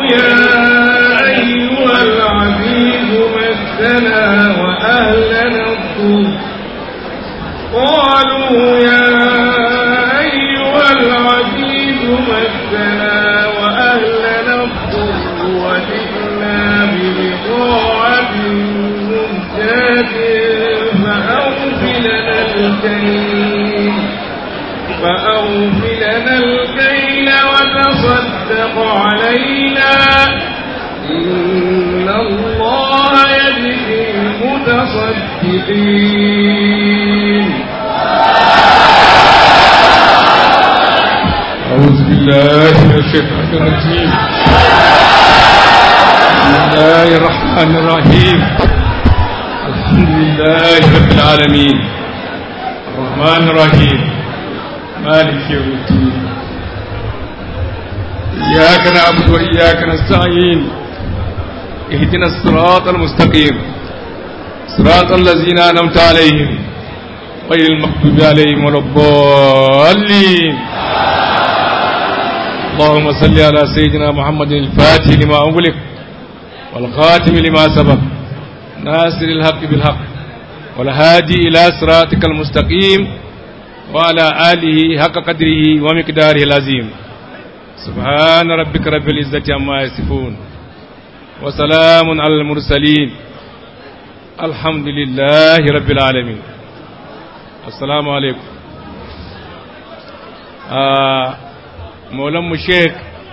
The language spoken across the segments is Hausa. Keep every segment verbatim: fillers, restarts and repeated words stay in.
يا أيها العزيز مسنا وأهلنا الضر قالوا يا أيها العزيز مسنا وأهلنا الضر وجئنا ببضاعة مزجاة فأوفلنا الكيل فأوفلنا الكيل وتصدق علينا إن الله يجزي المتصدقين. أعوذ بالله من الشيطان الرجيم. بسم الله الرحمن الرحيم. الحمد لله رب العالمين الرحمن الرحيم مالك يوم الدين إياك نعبد وإياك نستعين اهدنا الصراط المستقيم صراط الذين أنعمت عليهم غير المغضوب عليهم ولا الضالين. اللهم صل على سيدنا محمد الفاتح لما أغلق والخاتم لما سبق ناصر الحق بالحق والهادي إلى صراطك المستقيم وعلى آله حق قدره ومقداره العظيم. سبحان ربك رب العزة عما يصفون وسلام على المرسلين الحمد لله رب العالمين. السلام عليكم. آه مولم الشيخ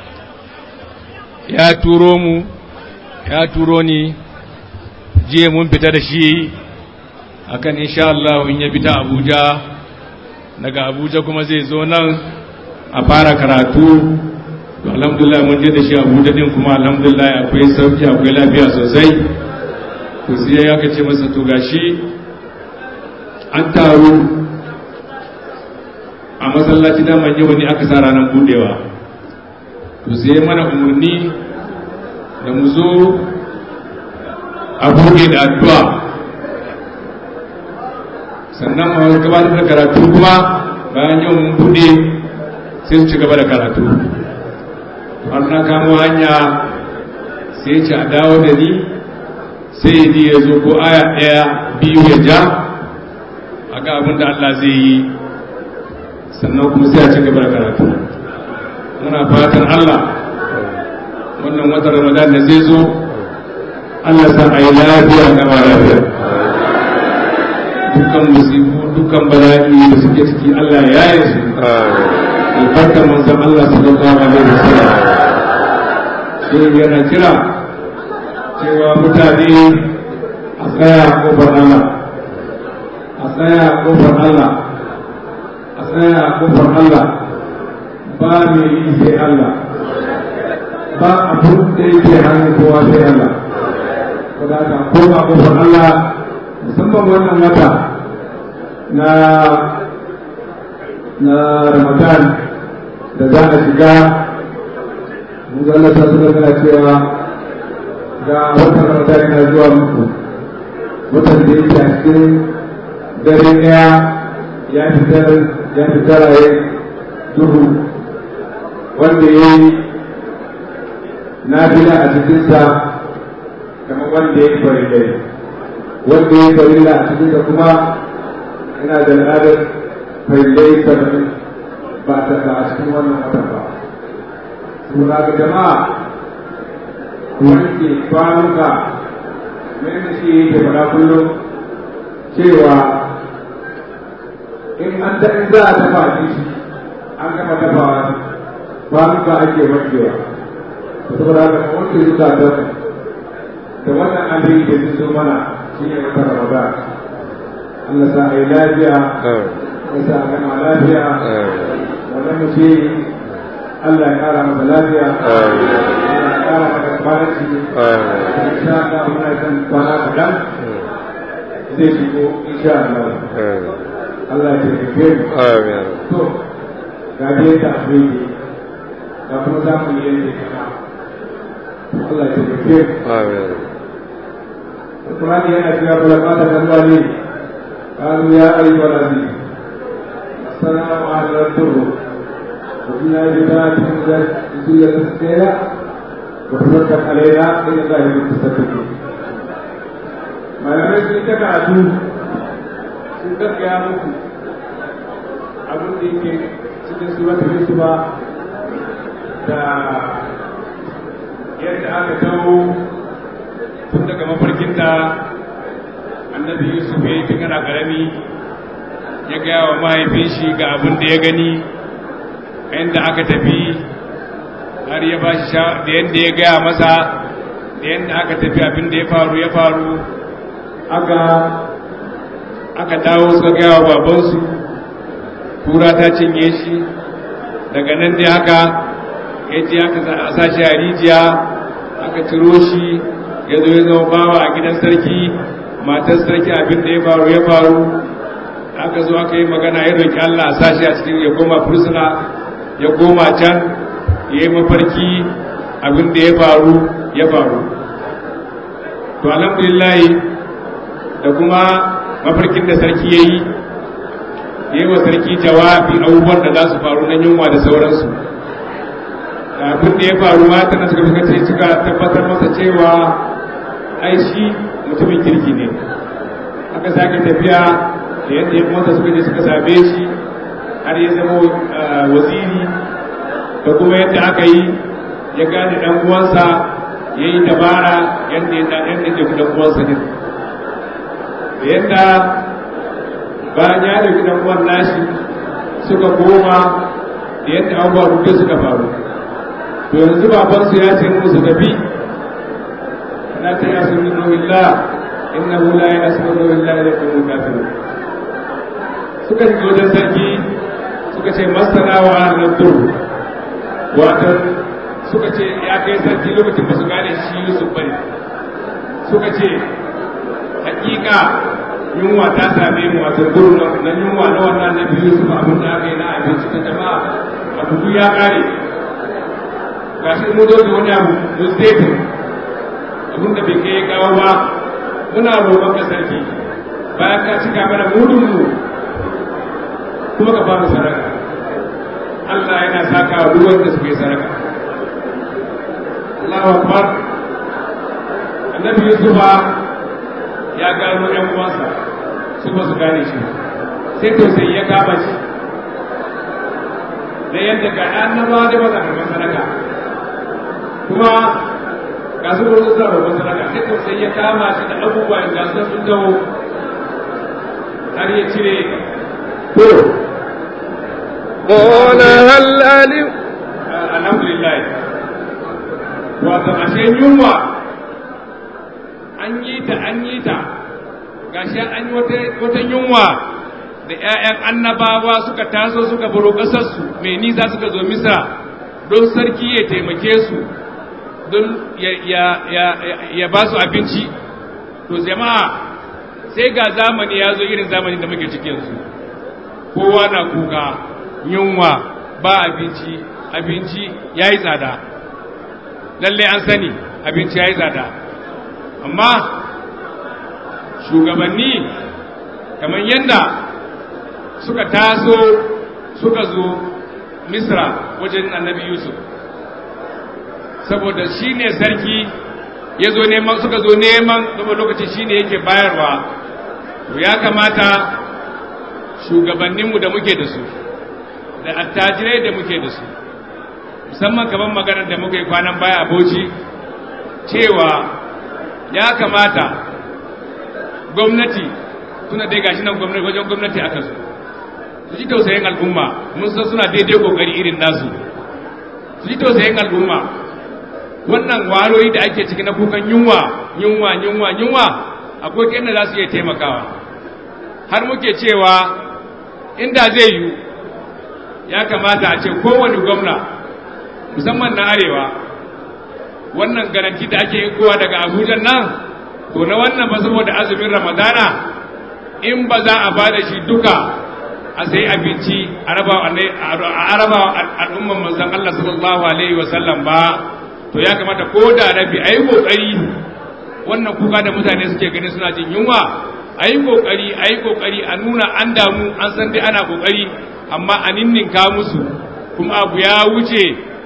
يا تورومو يا توروني jiya mun fita da shi akan insha Allah in ya fita Abuja, daga Abuja kuma zai zo nan a fara karatu. To alhamdulillah mun je da shi Abuja din kuma alhamdulillah akwai sauki akwai lafiya sosai. To sai ya kace masa to gashi an taru a masallaci da manje wani aka sa ranar budewa. To sai mana umurni da mu zo a buɗe da addu'a, sannan ma gabatar da karatu kuma bayan yau mun buɗe sai su ci gaba da karatu. har na kamo hanya sai ce a dawo da ni sai yi ya zo ko aya ɗaya biyu ya ja a ga abin da Allah zai yi, sannan kuma sai a ci gaba da karatu. muna fatan Allah wannan watan Ramadan da zai zo Allah sa a yi lafiya na ba lafiya, dukkan musibu dukkan bala'i da suke ciki Allah ya yi su albarkar manzon Allah sallallahu alaihi wasallam. Shi yana kira cewa mutane a tsaya a kofar Allah, a tsaya a kofar Allah, a tsaya a kofar Allah, ba mai yi sai Allah, ba abin da yake hannun kowa sai Allah. Kada ka koma kofar Allah, musamman wannan wata na na Ramadan da za a shiga. mun ga Allah ta sanar cewa ga watan Ramadan yana zuwa muku, watan da yake a cikin dare ɗaya ya fitar ya fitar a duhu, wanda ya yi nafila a cikinsa kamar wanda ya yi farillai, wanda ya yi farilla a cikinsa kuma yana da al'adar farillai saba'in ba ta a cikin wannan watan ba. Tura ga jama'a wanke kwanuka mai da shi ke faɗa kullum cewa in an da in za a dafa shi an gama dafawa kwanuka ake wankewa. Saboda haka wanke zuka don da wannan abin da su zo mana shi ne wata Ramadan. Allah sa a yi lafiya, Allah sa a gama lafiya, wannan mace Allah ya kara masa lafiya, Allah ya kara masa kwanaki, insha Allah muna kan kwana kaɗan zai shigo insha Allah. Allah ya taimake mu. To, ga dai ta afirki, ga kuma za mu yi yadda ya kama. Allah ya taimake mu. القرآن يأتي فلقد كذبوا قالوا يا أيها الذين السلام على الدر وفينا جبات زيادة السيرة وتصدق علينا إن الله المتصدقين malamai sun ta karatu sun gaggaya muku abin da yake cikin suratul Yusufa da yadda aka dawo tun daga mafarkin da annabi Yusuf ya yi tun yana karami ya gaya wa mahaifin shi ga abin da ya gani inda aka tafi har ya ba shi da yadda ya gaya masa da yadda aka tafi abin da ya faru ya faru aka aka dawo suka gaya wa babansu kura ta cinye shi daga nan dai haka ya je aka sa shi a rijiya aka ciro shi ya zo ya zama bawa a gidan sarki matar sarki abin da ya faru ya faru aka zo aka yi magana ya roki Allah a sa shi a cikin ya koma fursuna ya koma can ya yi mafarki abin da ya faru ya faru to alhamdulillah da kuma mafarkin da sarki ya yi ya yi wa sarki jawabi abubuwan da za su faru na yunwa da sauransu abin da ya faru mata na suka suka ce suka tabbatar masa cewa ai shi mutumin kirki ne aka sake tafiya da yadda ya mota suka je suka same shi har ya zama waziri da kuma yadda aka yi ya gane dan uwansa ya yi dabara yadda ya ɗauki dan uwansa ne da yadda bayan ya ɗauki dan uwan nashi suka koma da yadda abubuwa duka suka faru to yanzu babansu ya ce musu tafi na ta yasu min nawillah innahu la yasu min nawillah ila kullu kafir suka ji wajen sarki suka ce masana wa arnadur wato suka ce ya kai sarki lokacin ba su gane shi Yusuf bane suka ce hakika yunwa ta same mu wato gurin na yunwa na wannan na biyu Yusuf abin da aka yi na abinci ta jama'a abu ya kare gashi mu zo da wani abu mun zai abin da bai kai kawo ba muna roƙon ka sarki bayan ka cika mana mudun mu kuma ka ba mu saraka Allah yana saka wa ruwan da suke saraka Allahu akbar annabi Yusufa ya gano ƴan uwansa su ba su gane shi sai tausayi ya kama shi da yadda ga annabawa da ba za ka saraka kuma ga su gurin suna babban sadaka sai tausayi ya kama shi da abubuwa da gasu sun dawo har ya cire to قال هل ألم alhamdulillah wato ashe yunwa an yi ta an yi ta gashi an yi wata yunwa da 'ya'yan annabawa suka taso suka baro ƙasarsu mai nisa suka zo misra don sarki ya taimake su don ya ba su abinci to jama'a sai ga zamani ya zo irin zamani da muke cikin su kowa na kuka yunwa ba abinci abinci ya yi tsada lalle an sani abinci ya yi tsada amma shugabanni kamar yadda suka taso suka zo misra wajen annabi Yusuf saboda shi ne sarki ya zo neman suka zo neman saboda lokaci shi ne yake bayarwa to ya kamata shugabanninmu da muke da su da attajirai da muke da su musamman kamar maganar da muka yi kwanan baya a Bauchi cewa ya kamata gwamnati tuna dai gashi nan gwamnati wajen gwamnati aka zo su ji tausayin al'umma mun san suna daidai kokari irin nasu su ji tausayin al'umma wannan waroyi da ake ciki na kukan yunwa yunwa yunwa yunwa akwai kenda za su iya taimakawa har muke cewa inda zai yi ya kamata a ce kowane gwamna musamman na arewa wannan garanti da ake kowa daga abuja nan to na wannan ba saboda azumin ramadana in ba za a bada shi duka a sai abinci a raba al'umman manzon Allah sallallahu alaihi wasallam ba to ya kamata ko da rabi ayi kokari wannan kuka da mutane suke gani suna jin yunwa ayi kokari ayi kokari a nuna an damu an san dai ana kokari amma a ninninka musu kuma abu ya wuce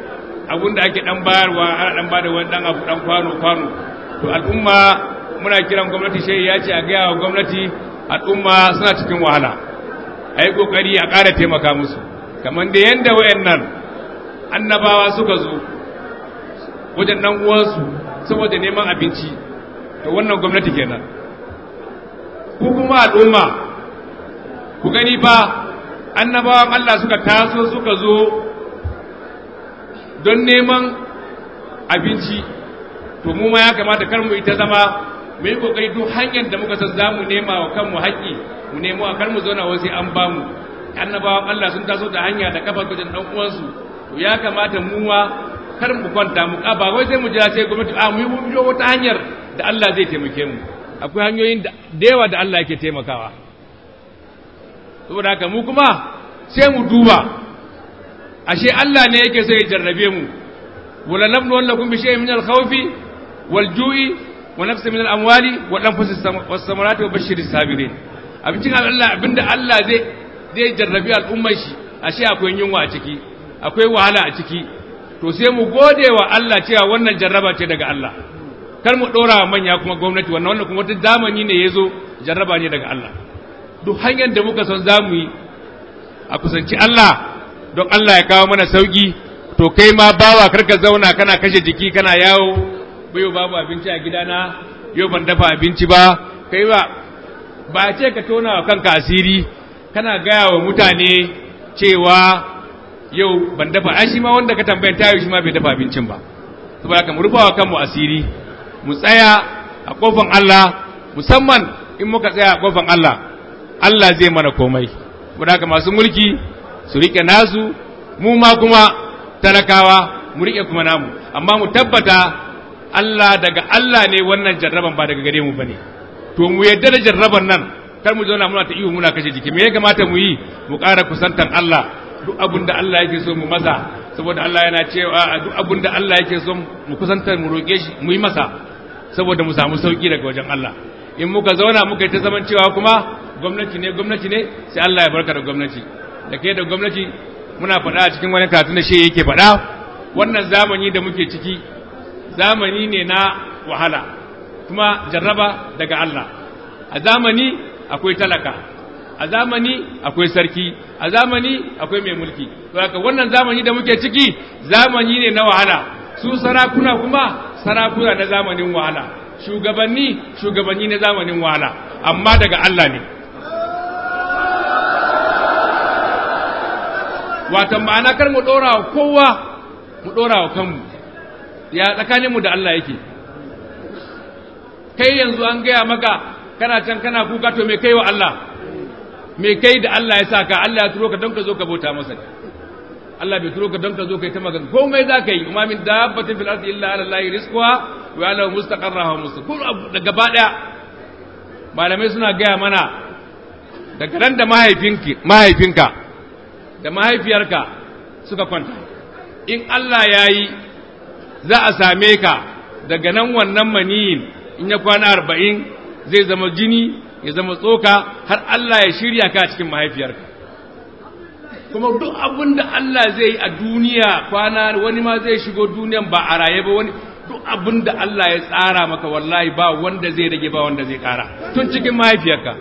abun da ake dan bayarwa ana dan bada wani dan abu dan kwano kwano to al'umma muna kiran gwamnati shehi ya ce a ga gwamnati al'umma suna cikin wahala ayi kokari a ƙara taimaka musu kamar da yanda wayannan annabawa suka zo wajen dan uwansu saboda neman abinci to wannan gwamnati kenan ku kuma al'umma ku gani fa annabawan Allah suka taso suka zo don neman abinci to mu ma ya kamata kar mu ita zama mu yi kokari duk hanyar da muka san zamu nema wa kanmu haƙƙi mu nemo a kar mu zauna wasu an ba mu annabawan Allah sun taso da hanya da kafa gudun dan uwansu to ya kamata mu ma kar mu kwanta mu ba wai sai mu jira sai gwamnati a mu yi wata hanyar da Allah zai taimake mu akwai hanyoyin da yawa da Allah yake taimakawa saboda haka mu kuma sai mu duba ashe Allah ne yake so ya jarrabe mu wala nabnu wallakum bi shay'in min al-khawfi wal-ju'i wa nafsin min al-amwali wa anfusis was-samarati wa bashiris sabirin abincin Allah abinda Allah zai zai jarrabe al'ummar shi ashe akwai yunwa a ciki akwai wahala a ciki to sai mu gode wa Allah cewa wannan jarraba ce daga Allah kar mu dora manya kuma gwamnati wannan wannan kuma wata zamani ne yazo jarraba ne daga Allah duk hanyar da muka san zamu yi a kusanci Allah don Allah ya kawo mana sauki to kai ma bawa karka zauna kana kashe jiki kana yawo bayo babu abinci a gidana yau ban dafa abinci ba kai ba ba ce ka tona wa kanka asiri kana gaya wa mutane cewa yau ban dafa ai shi ma wanda ka tambaya tayi shi ma bai dafa abincin ba saboda haka mu rufawa kanmu asiri mu tsaya a kofar Allah musamman in muka tsaya a kofar Allah Allah zai mana komai saboda haka masu mulki su rike nasu mu ma kuma talakawa mu rike kuma namu amma mu tabbata Allah daga Allah ne wannan jarraban ba daga gare mu bane to mu yadda da jarraban nan kar mu zauna muna ta iyo muna kashe jiki me ya kamata mu yi mu ƙara kusantar Allah duk abin da Allah yake so mu masa saboda Allah yana cewa duk abin da Allah yake so mu kusantar mu roke shi mu yi masa saboda mu samu sauki daga wajen Allah in muka zauna muka yi ta zaman cewa kuma gwamnati ne gwamnati ne sai Allah ya barka da gwamnati da kai da gwamnati muna faɗa a cikin wani karatu da shi yake faɗa wannan zamani da muke ciki zamani ne na wahala kuma jarraba daga Allah a zamani akwai talaka a zamani akwai sarki a zamani akwai mai mulki to haka wannan zamani da muke ciki zamani ne na wahala su sarakuna kuma sarakuna na zamanin wahala shugabanni shugabanni na zamanin wahala amma daga Allah ne wato ma'ana kar mu dora wa kowa mu dora wa kanmu ya tsakaninmu da Allah yake kai yanzu an gaya maka kana can kana kuka to me kai wa Allah me kai da Allah ya saka Allah ya turo ka don ka zo ka bauta masa Allah bai turo ka don ka zo kai ta magana komai za ka yi umma min dabbatin fil ardi illa ala allahi rizquha wa ala mustaqarraha wa mustaqarraha da gaba daya malamai suna gaya mana daga ran da mahaifinki mahaifinka da mahaifiyarka suka kwanta in Allah ya yi za a same ka daga nan wannan maniyin in ya kwana arba'in zai zama jini ya zama tsoka har Allah ya shirya ka cikin mahaifiyarka kuma duk abin da Allah zai yi a duniya kwana wani ma zai shigo duniyan ba a raye ba wani duk abin da Allah ya tsara maka wallahi ba wanda zai rage ba wanda zai kara tun cikin mahaifiyarka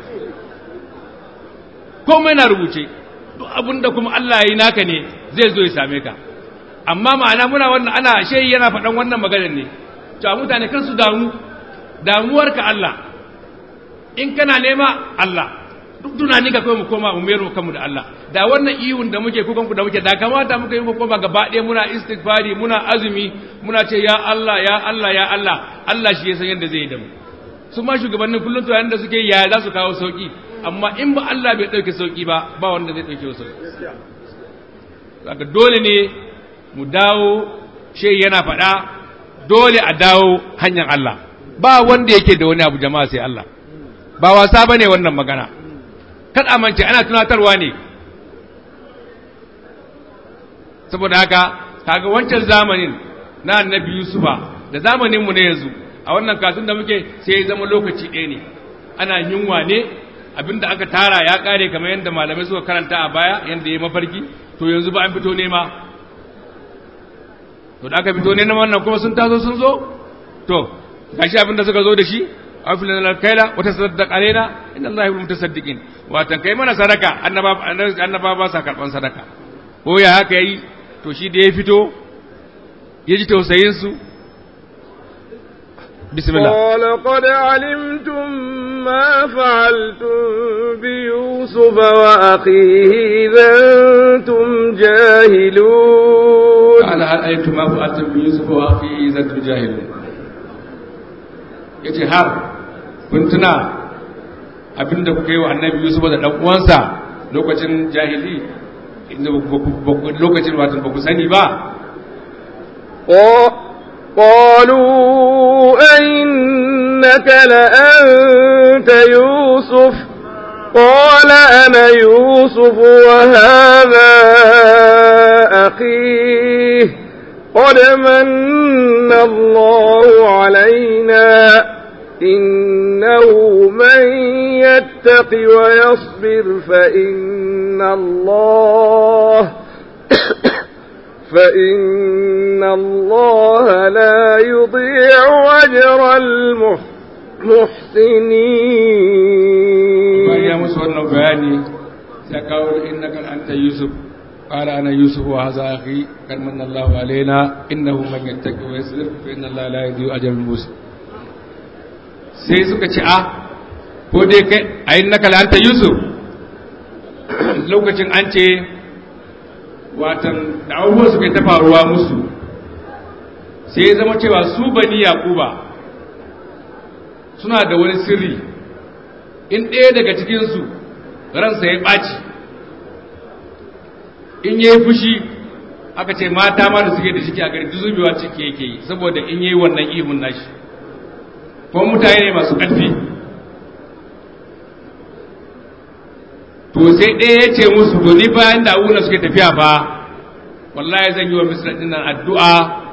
komai na rubuce duk abin da kuma Allah ya yi naka ne zai zo ya same ka amma ma'ana muna wannan ana shehi yana faɗan wannan maganar ne cewa mutane kan su damu damuwarka Allah in kana nema Allah duk tunani ka kai mu koma mu mayar mu kanmu da Allah da wannan ihun da muke kukan ku da muke da kamata muka yi mu koma gaba ɗaya muna istighfari muna azumi muna ce ya Allah ya Allah ya Allah Allah shi ya san yadda zai yi da mu su ma shugabannin kullum to yanda suke ya za su kawo sauki amma in ba Allah bai dauke sauki ba ba wanda zai dauke sauki saka dole ne mu dawo shi yana faɗa dole a dawo hanyar Allah ba wanda yake da wani abu jama'a sai Allah ba wasa bane wannan magana kad amince ana tunatarwa ne saboda haka kaga wancan zamanin na annabi Yusufa da zamanin mu ne yanzu a wannan kasun da muke sai ya zama lokaci ɗaya ne ana yunwa ne abinda aka tara ya kare kamar yadda malamai suka karanta a baya yanda yayi mafarki to yanzu ba an fito nema to da aka fito ne na wannan kuma sun taso sun zo to gashi abin da suka zo da shi afilin alkaila wata saddaq alaina inna allahi bil mutasaddiqin watan kai mana sadaka annaba annaba ba sa karban sadaka ko ya haka yi to shi da ya fito ya ji tausayin su bismillah qala qad alimtum ma fa'altum bi yusuf wa akhihi idhantum jahilun qala hal alimtum ma fa'altum bi yusuf wa akhihi idhantum jahilun yace har kun tuna abinda kuka yi wa annabi Yusuf da dan uwansa lokacin jahili inda lokacin watan ba ku sani ba qalu innaka la anta yusuf qala ana yusuf wa hadha akhi qad manna Allahu alaina إنه من يتق ويصبر فإن الله فإن الله لا يضيع أجر المحسنين. فيا مسوى بياني سيقول إنك أنت يوسف قال أنا يوسف وهذا أخي قد من الله علينا إنه من يتق ويصبر فإن الله لا يضيع أجر المحسنين. sai suka ci a ko dai kai a yin naka la'anta yusuf lokacin an ce watan da abubuwan suka yi ta faruwa musu sai ya zama cewa su bani yakuba suna da wani sirri in ɗaya daga cikinsu ransa ya ɓaci in ya yi fushi aka ce mata ma da suke da ciki a gari zubewa ciki yake yi saboda in ya yi wannan ihun nashi kuma mutane ne masu ƙarfi to sai ɗaya ya ce musu to ni bayan da abubuwan suke tafiya ba wallahi zan yi wa misra ɗin nan addu'a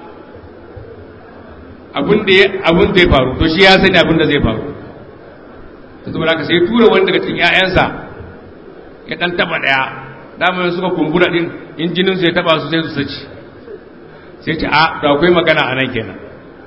abin da ya faru to shi ya sani abin da zai faru ta saboda haka sai tura wani daga cikin 'ya'yansa ya ɗan taɓa ɗaya dama suka kumbura ɗin in jininsu ya taɓa su sai su saci sai ce a da akwai magana a nan kenan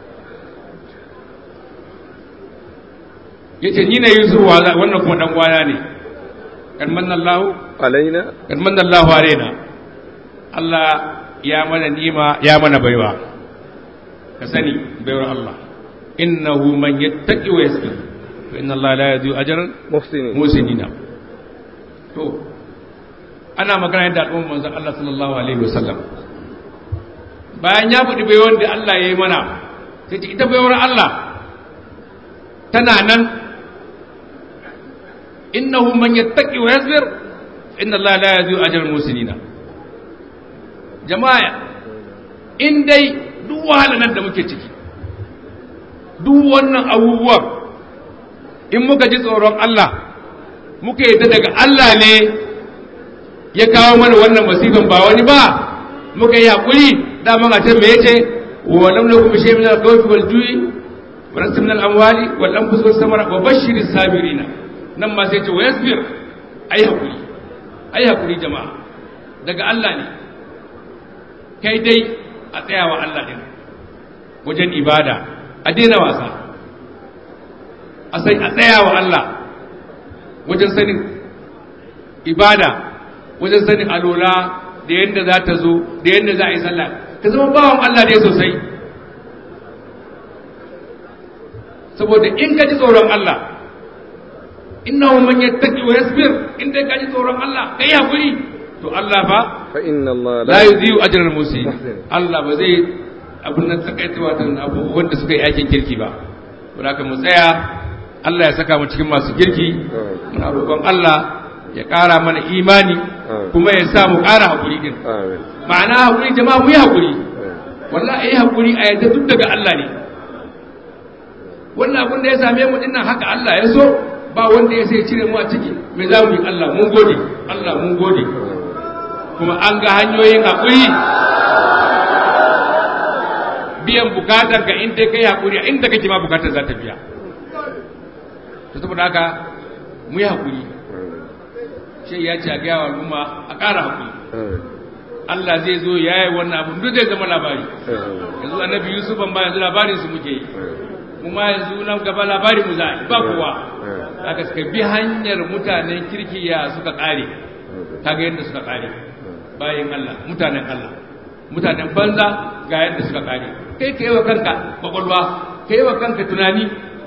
yace ni ne Yusuf wannan kuma dan gwana ne kan manna Allahu alaina kan manna Allahu alaina Allah ya mana nima ya mana baiwa ka sani baiwar Allah innahu man yattaqi wa yasbir fa inna Allah la yudhi'u ajran muhsinina to ana magana da al'ummar manzon Allah sallallahu alaihi wasallam bayan ya faɗi baiwar da Allah ya yi mana sai ita baiwar Allah tana nan innahu man yattaqi wa yasbir inna Allah la yudhi'u ajra al-muhsinina jama'a in dai duk wahalar nan da muke ciki duk wannan abubuwan in muka ji tsoron Allah muka yi daga Allah ne ya kawo mana wannan masifan ba wani ba muka yi hakuri dama a can me yace wa lam lakum shay'un min al-khawfi wal-ju'i wa nafsin min al-amwali wal-anfusi was-samara wa bashshiris sabirina nan ma sai ce wa yasbir ai hakuri ai hakuri jama'a daga Allah ne kai dai a tsayawa Allah din wajen ibada a daina wasa a sai a tsayawa Allah wajen sanin ibada wajen sanin alola da yadda za ta zo da yadda za a yi sallah ka zama bawan Allah ne sosai saboda in ka ji tsoron Allah innahu man yattaqi wa yasbir in dai ka ji tsoron Allah kai hakuri to Allah fa fa inna Allah la yudhi'u ajra al-muslimin Allah ba zai abun nan takaitawa ta abu wanda suka yi aikin kirki ba to haka mu tsaya Allah ya saka mu cikin masu kirki muna roƙon Allah ya ƙara mana imani kuma ya sa mu ƙara hakuri din ma'ana hakuri jama'a mu yi hakuri wallahi ai hakuri a yadda duk daga Allah ne wannan abun da ya same mu dinnan haka Allah ya so ba wanda ya sai cire mu a ciki me za mu yi Allah mun gode Allah mun gode kuma an ga hanyoyin hakuri biyan bukatar ka in dai kai hakuri inda kake ma bukatar za ta biya to saboda haka mu yi hakuri shi ya ce a ga al'umma a ƙara hakuri Allah zai zo yayi wannan abu duk zai zama labari yanzu annabi Yusuf ban ba yanzu labarin su muke yi mu ma yanzu nan gaba labari mu za ba kowa aka suka bi hanyar mutanen kirkiya suka kare kaga yadda suka kare bayin Allah mutanen Allah mutanen banza ga yadda suka kare kai kai wa kanka kwakwalwa kai wa kanka tunani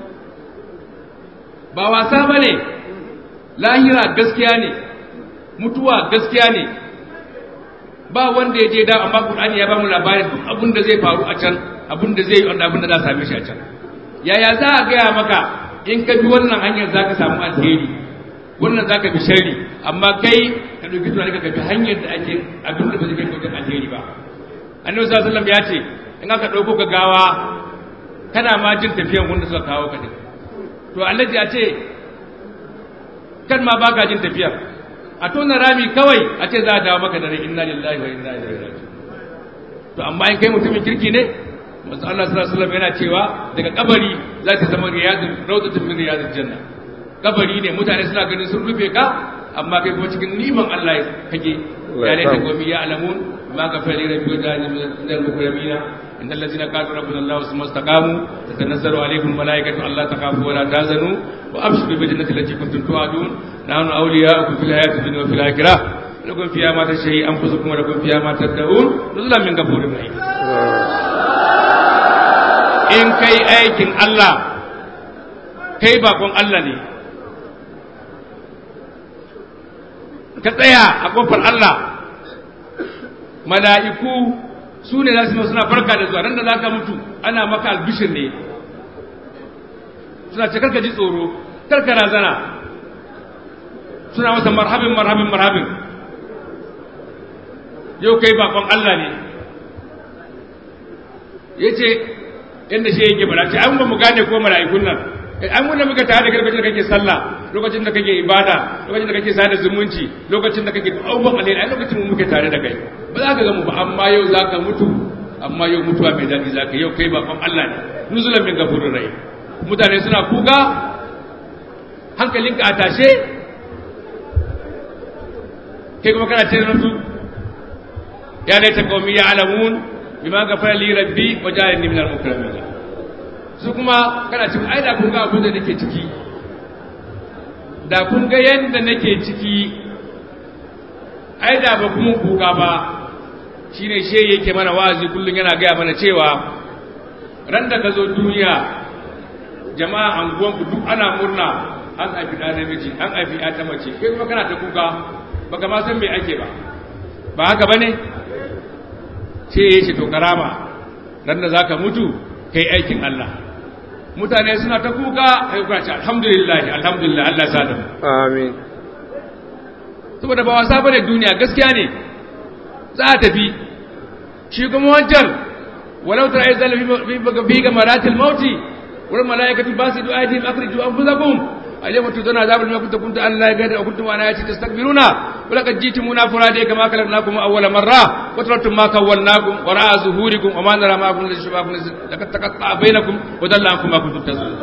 ba wasa bane lahira gaskiya ne mutuwa gaskiya ne ba wanda ya je da amma Qur'ani ya ba mu labarin duk abin da zai faru a can abin da zai yi wanda abin da za same shi a can yaya za a gaya maka in ka bi wannan hanyar za ka samu alheri wannan za ka bi sharri amma kai ka ɗauki tunani ka bi hanyar da ake abin da ba zai kai wajen alheri ba annabi sallallahu alaihi wasallam ya ce in aka ɗauko ka gawa kana ma jin tafiyan wanda suka kawo ka din to allaji a ce kan ma baka jin tafiyar a tona rami kawai a ce za a dawo maka da rai inna lillahi wa inna ilaihi raji'un to amma in kai mutumin kirki ne manzo Allah sallallahu alaihi wasallam yana cewa daga kabari za ta zama riyadul rawdatun min riyadil janna kabari ne mutane suna ganin sun rufe ka amma kai kuma cikin niman Allah kake ya ne ta gomi ya alamun ma ka fari rabbi wa jani min al-mukramina innal ladzina qalu rabbuna Allah summa istaqamu tatanazzalu alaihim malaikatu alla takhafu wa la tahzanu wa abshiru bi jannati allati kuntum tu'adun nahnu awliya'ukum fil hayati dunya wa fil akhirah lakum fiha ma tashtahi anfusukum wa lakum fiha ma tad'un nuzulan min ghafurir rahim in kai aikin Allah kai bakon Allah ne ka tsaya a kofar Allah mala'iku su ne za su suna farka da zuwa ran da za ka mutu ana maka albishir ne suna ce karka ji tsoro karka razana suna masa marhabin marhabin marhabin yau kai bakon Allah ne ya ce yadda shi yake bada ce an ba mu gane ko mala'ikun nan an wanda muka tare da lokacin da kake sallah lokacin da kake ibada lokacin da kake sada zumunci lokacin da kake abubuwan alheri a lokacin mu muke tare da kai ba za ka ga mu ba amma yau za ka mutu amma yau mutuwa mai daɗi za ka yau kai bakon Allah ne nuzulan min gafurin rai mutane suna kuka hankalinka a tashe kai kuma kana ce da su ya laita qaumi ya alamun bima ghafara li rabbi wa ja'alni minal mukramin su kuma kana cikin ai da kun ga abin da nake ciki da kun ga yanda nake ciki ai da ba kuma kuka ba shine she yake mana wazi kullun yana ga mana cewa ran da ka zo duniya jama'a anguwan ku duk ana murna an haifi da namiji an haifi ya ta mace kai kuma kana ta kuka baka ma san me ake ba ba haka bane ce yace to karama ran da zaka mutu kai aikin Allah mutane suna ta kuka kai kuka ce alhamdulillah alhamdulillah Allah ya sada amin saboda ba wasa bane duniya gaskiya ne za a tafi shi kuma wancan walau tara ayyul fi ga maratil mauti wal malaikatu basidu aydihim akhriju anfusakum alyawma tudana azabal ma kuntum kuntum an la yagadu kuntum ana yati tastakbiruna wa laqad jitumuna furade kama khalaqnakum awwala marra wa taraktum ma kawwalnakum wa ra'a zuhurikum wa ma nara ma kuntum shababun laqad taqatta bainakum wa dalla ankum ma kuntum tazun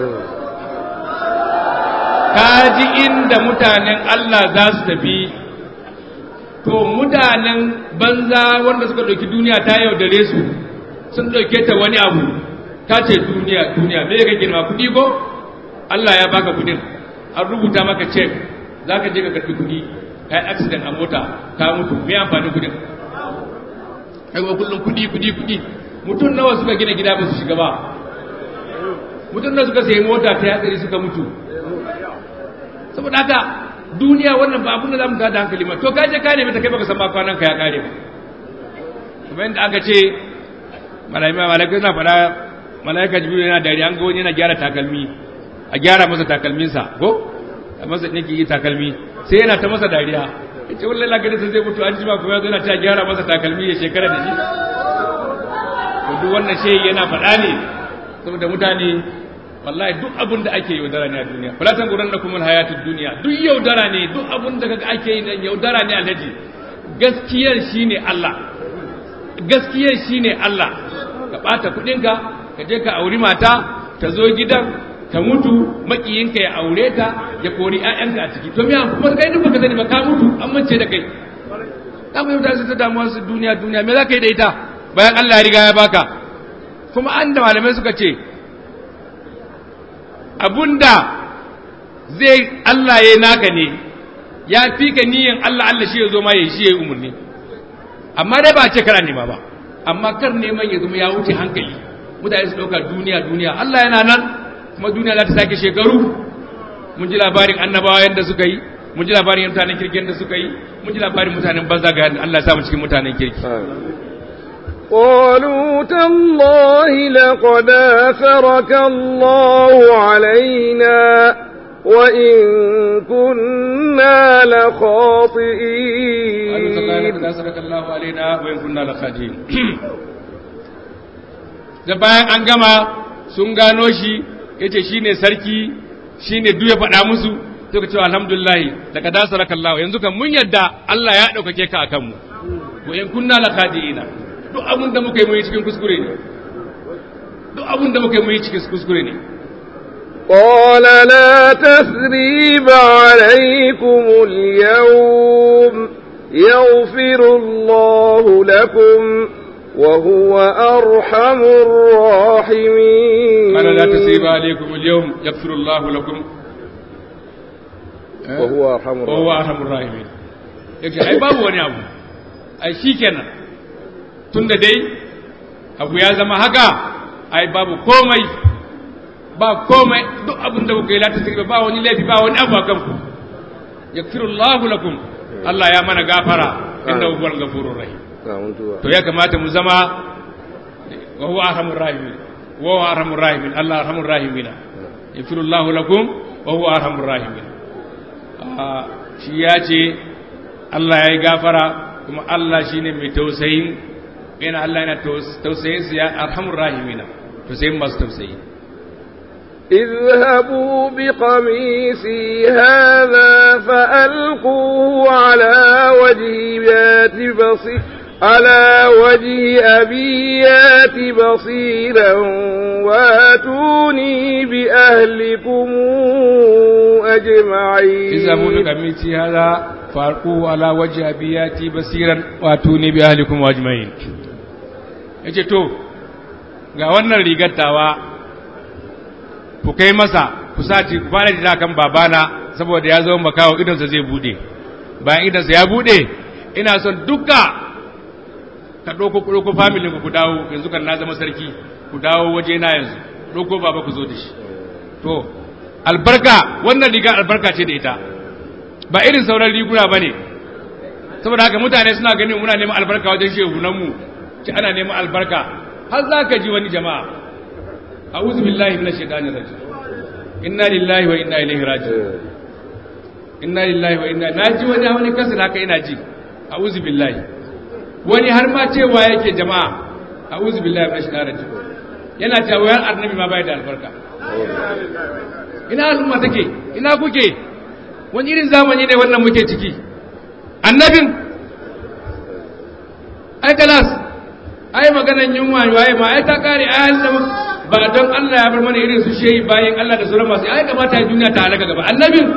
kaji inda mutanen Allah za su tafi to mutanen banza wanda suka dauki duniya ta yaudare su sun dauke ta wani abu ta ce duniya duniya me kake girma kudi ko Allah ya baka kudin an rubuta maka check zaka je ka karbi kudi kai accident a mota ka mutu me amfani kudin kai ba kullun kudi kudi kudi mutun nawa suka gina gida ba su shiga ba mutun nawa suka sayi mota ta yatsari suka mutu saboda haka duniya wannan ba abun da zamu ga da hankali ma to kaje ka ne ta kai baka san ba kwanan ka ya kare ba kuma inda aka ce malaika malaika na fara malaika jibril yana dariya an ga wani yana gyara takalmi a gyara masa takalminsa ko a masa ɗinki yi takalmi sai yana ta masa dariya ya ce wallahi lagari sai zai mutu an jima kuma ya zo yana ta gyara masa takalmi ya shekara da shi to duk wannan shi yana faɗa ne saboda mutane wallahi duk abin da ake yaudara ne a duniya falatan guran da kuma hayatun duniya duk yaudara ne duk abin da kaga ake yi dan yaudara ne alhaji gaskiyar shine Allah gaskiyar shine Allah ka bata kuɗinka ka je ka auri mata ta zo gidan ka mutu makiyinka ya aure ta ya kori ƴaƴanka a ciki to me an kuma kai duk baka sani ba ka mutu an mance da kai za mu yi mutane su ta damuwa su duniya duniya me za ka yi da ita bayan Allah ya riga ya baka. Kuma an da malamai suka ce abunda zai Allah ya naka ne ya fi ka niyan Allah Allah shi ya zo ma ya shi ya yi umarni, amma dai ba a ce kara nema ba, amma kar neman ya zama ya wuce hankali mutane su ɗauka duniya duniya. Allah yana nan kuma duniya za ta sake shekaru. Mun ji labarin annabawa yadda suka yi, mun ji labarin mutanen kirki yadda suka yi, mun ji labarin mutanen banza ga yadda Allah ya samu cikin mutanen kirki. قالوا تالله لقد آثرك الله علينا وإن كنا لخاطئين. قالوا تالله لقد آثرك الله علينا وإن كنا لخاطئين. da bayan an gama sun gano shi yace shine sarki shine duk ya faɗa musu to ka ce alhamdulillah daga dasaraka Allah yanzu kan mun yadda Allah ya daukake ka akan mu wa in kunna laqadiina duk abun da muka yi mun cikin kuskure ne duk abun da muka yi mun cikin kuskure ne. قال لا تثريب عليكم اليوم يغفر الله لكم وهو أرحم الراحمين. قال لا تثريب عليكم اليوم يغفر الله لكم وهو أرحم الراحمين. وهو أرحم الراحمين. yake ai babu wani abu ai shikenan tunda dai abu ya zama haka ai babu komai ba komai duk abin da kuka yi la tasriba ba wani laifi ba wani abu akan ku yaghfirullahu lakum Allah ya mana gafara innahu huwal ghafurur rahim. To ya kamata mu zama wa huwa arhamur rahimin wa huwa arhamur rahimin Allah arhamur rahimin yaghfirullahu lakum wa huwa arhamur rahimin. Shi ya ce Allah ya yi gafara kuma Allah shine mai tausayin yana Allah yana tausayin su ya arhamur rahimin tausayin masu tausayi. اذهبوا بقميصي هذا فألقوه على وجه يات بصير على وجه أبي يات بصيرا واتوني بأهلكم أجمعين. اذهبوا بقميصي هذا فألقوه على وجه أبي يات بصيرا واتوني بأهلكم أجمعين. yace to ga wannan rigar tawa ku kai masa ku sace ku fara jira kan babana saboda ya zo makawo idansa zai bude, bayan idansa ya bude ina son duka ka doko ku doko family ku dawo yanzu kan na zama sarki ku dawo waje na yanzu doko baba ku zo da shi. To albarka wannan riga albarka ce da ita ba irin sauran riguna bane, saboda haka mutane suna ganin muna neman albarka wajen shehunan mu ci ana neman albarka har zaka ji wani jama'a a'udhu billahi minash shaitanir rajim inna lillahi wa inna ilaihi raji'un inna lillahi wa inna naji wani wani kasar haka ina ji a'udhu billahi wani har ma cewa yake jama'a a'udhu billahi minash shaitanir rajim yana cewa yan annabi ma bai da albarka. Ina al'umma take ina kuke wani irin zamani ne wannan muke ciki annabin ai kalas ai maganan yunwa waye ma ai ta kare ai ba don Allah ya bar mana irin su shehi bayan Allah da sauran masu ai kamata duniya ta halaka gaba annabin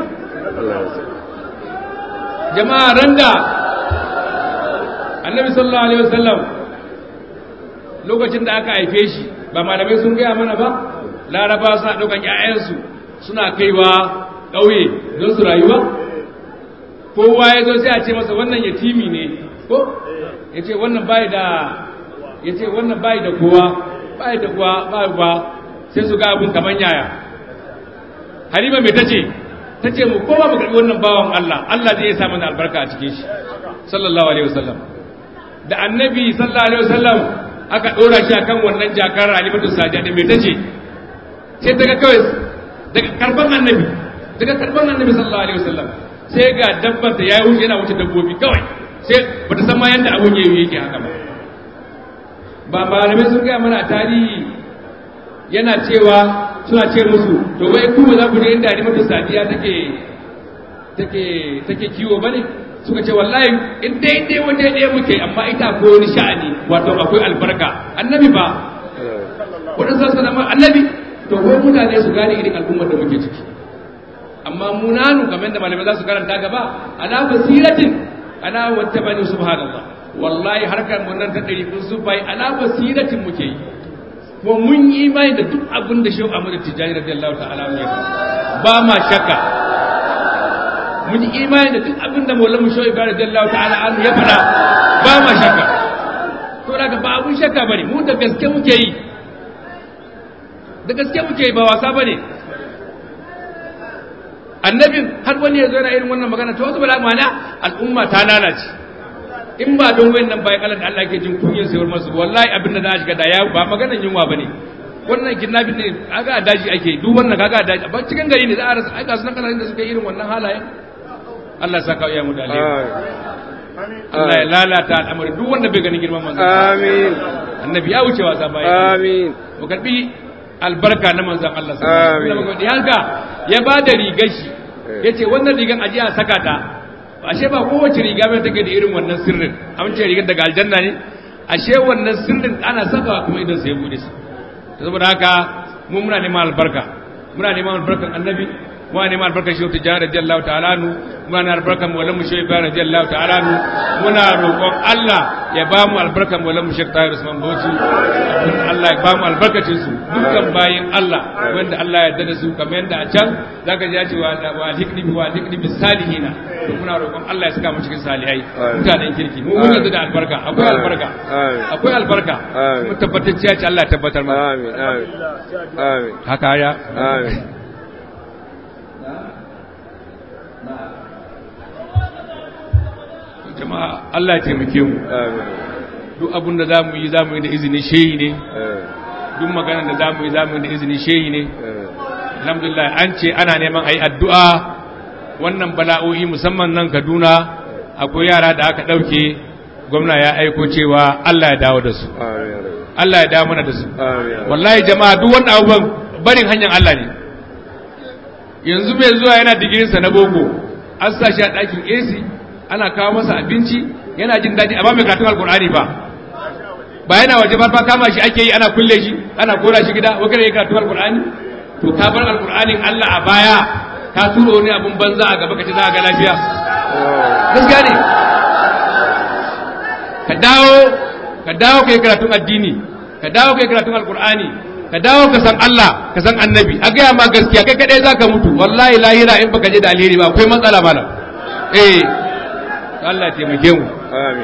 jama'a randa annabi sallallahu alaihi wasallam lokacin da aka haife shi ba malamai sun gaya mana ba laraba suna daukan ƴaƴansu suna kaiwa ƙauye don su rayuwa kowa ya zo sai a ce masa wannan yatimi ne ko ya ce wannan bai da ya ce wannan bai da kowa bai da kuwa ba ba sai su ga abin kaman yaya. Halima mai tace tace mu kowa mu karbi wannan bawan Allah Allah zai sa mana albarka a cikin shi sallallahu alaihi wasallam. Da annabi sallallahu alaihi wasallam aka dora shi akan wannan jakar Halimatu Sadiya da mai tace sai daga kawai daga karban annabi daga karban annabi sallallahu alaihi wasallam sai ga dabbar da yayi wuce yana wuce dabbobi kawai sai bata san ma yanda abun yayi yake haka ba. Ba malamai sun gaya mana a tarihi yana cewa suna ce musu to wai ku ba za ku je inda Halimatu Sadiya take take take kiwo bane suka ce wallahi in dai dai waje ɗaya muke amma ita akwai wani sha'ani wato akwai albarka annabi ba wadansu suka zama annabi to ko mutane su gane irin al'ummar da muke ciki amma munanu kamar da malamai za su karanta gaba ala basiratin ana wata bani subhanallah wallahi harkar mun nan ta dari kun su bai ala basiratin muke yi ko mun yi imani da duk abin da Shehu Ahmad Tijani radiyallahu ta'ala ya ba ma shakka mun yi imani da duk abin da Maulana Shehu Ibrahim radiyallahu ta'ala anhu ya fada ba ma shakka to daga ba abun shakka bane mu da gaske muke yi da gaske muke yi ba wasa bane annabin har wani ya zo yana irin wannan magana to wasu bala mana al'umma ta lalace in ba don wayannan bayan Allah da Allah ke jin kunyar sayar masu wallahi abin da za a shiga da ya ba maganan yunwa bane wannan kidnapping ne aga a daji ake duk wannan kaga a daji ba cikin gari ne za a rasa ai ga sunan kalarin da suka irin wannan halaye Allah saka ya mu da alheri Allah ya lalata al'amari duk wanda bai ganin girman manzon amin annabi ya wuce wasa bai amin mu karbi albarka na manzon Allah sallallahu alaihi wasallam yanka ya ba da rigar shi yace wannan rigan aje a saka ta ashe ba kowace riga mai take da irin wannan sirrin an ce rigar daga aljanna ne ashe wannan sirrin ana saka kuma idan sai bude shi saboda haka mu muna neman albarka muna neman albarkan annabi muna neman albarkan shehu tijani radiyallahu ta'ala anhu muna neman albarkan maulan mu shehu ibrahim radiyallahu ta'ala anhu muna roƙon Allah ya ba mu albarkan maulan mu shehu tahir usman bauchi Allah ya ba mu albarkacin su dukkan bayin Allah wanda Allah ya yarda da su kamar yanda a can zaka ji ya ce wa alhikni bi wa alhikni bis salihina to muna roƙon Allah ya saka mu cikin salihai mutanen kirki mu mun yarda da albarka akwai albarka akwai albarka mu tabbatacciya ce Allah ya tabbatar mana amin amin amin haka ya amin jama'a Allah ya taimake mu amin duk abun da zamu yi zamu yi da izinin shehi ne duk magana da zamu yi zamu yi da izinin shehi ne alhamdulillah an ce ana neman ayi addu'a wannan bala'o'i musamman nan Kaduna akwai yara da aka dauke gwamna ya aiko cewa Allah ya dawo da su Allah ya dawo mana da su wallahi jama'a duk wannan abubuwan barin hanyar Allah ne yanzu mai zuwa yana digirinsa na boko an sa shi a ɗakin A C ana kawo masa abinci yana jin daɗi amma mai karatun alkur'ani ba ba yana waje ba kama shi ake yi ana kulle shi ana kora shi gida wakar yi karatun alkur'ani to ka bar alkur'anin Allah a baya ka turo wani abun banza a gaba ka ce za a ga lafiya gaskiya ne ka dawo ka dawo kai karatun addini ka dawo kai karatun alkur'ani ka dawo ka san Allah ka san annabi a gaya ma gaskiya kai kadai zaka mutu wallahi lahira in baka je da alheri ba akwai matsala malam eh Allah ya taimake mu amin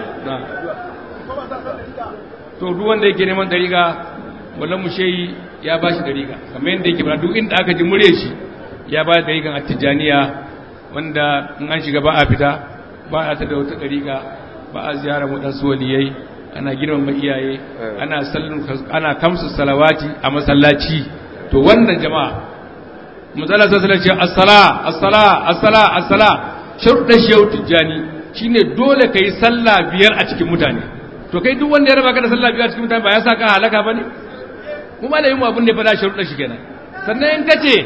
to duk wanda yake neman dariga wallan mu shehi ya bashi dariga kamar yanda yake ba duk inda aka ji mure shi ya ba darigan attijaniya wanda in an shiga ba a fita ba a ta da wata dariga ba a ziyara mu dan waliyai ana girmama iyaye ana sallin ana kamsu salawati a masallaci to wannan jama'a musalla sallallahu alaihi as-sala as-sala as-sala as-sala shurda shehu tijani shine dole kai sallah biyar a cikin mutane to kai duk wanda ya raba ka da sallah biyar a cikin mutane ba ya saka halaka bane mu malamin mu abun da ya fada shurda shi kenan sannan in kace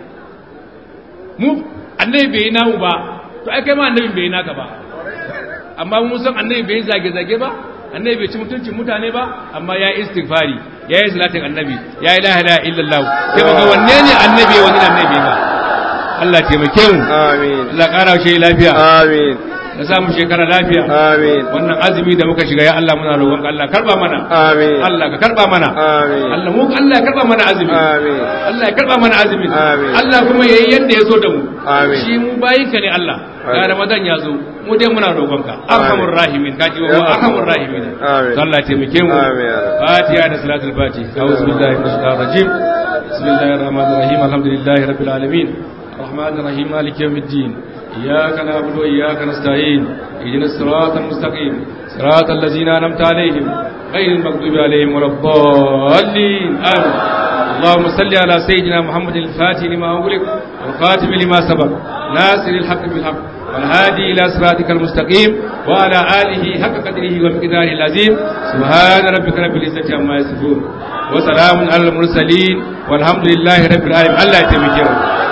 mu annabi bai namu ba to ai kai ma annabi bai naka ba amma mun san annabi bai zage zage ba annabi bai ci mutuncin mutane ba amma ya istighfari ya yi salatin annabi ya ilaha illa illallah sai ba wanne ne annabi wani annabi ba Allah taimake mu amin Allah ƙara shi lafiya amin da samu shekara lafiya amin wannan azumi da muka shiga ya Allah muna roƙon Allah karba mana amin Allah ka karba mana amin Allah mu Allah ya karba mana azumi amin Allah ya karba mana azumi amin Allah kuma yayi yanda ya so da mu amin shi mu bayinka ne Allah ga Ramadan ya zo mu dai muna roƙon ka arhamur rahimin kaji wa arhamur rahimin amin Allah ya taimake mu amin fatiha da salatul fatiha a'udhu billahi minash shaitanir rajim bismillahir rahmanir rahim alhamdulillahi rabbil alamin الرحمن الرحيم مالك يوم الدين إياك نعبد وإياك نستعين اهدنا الصراط المستقيم صراط الذين أنعمت عليهم غير المغضوب عليهم ولا الضالين آمين اللهم صل على سيدنا محمد الفاتح لما أغلق والخاتم لما سبق ناصر الحق بالحق والهادي إلى صراطك المستقيم وعلى آله حق قدره ومقداره العظيم سبحان ربك رب العزة عما يصفون وسلام على المرسلين والحمد لله رب العالمين الله يتمكن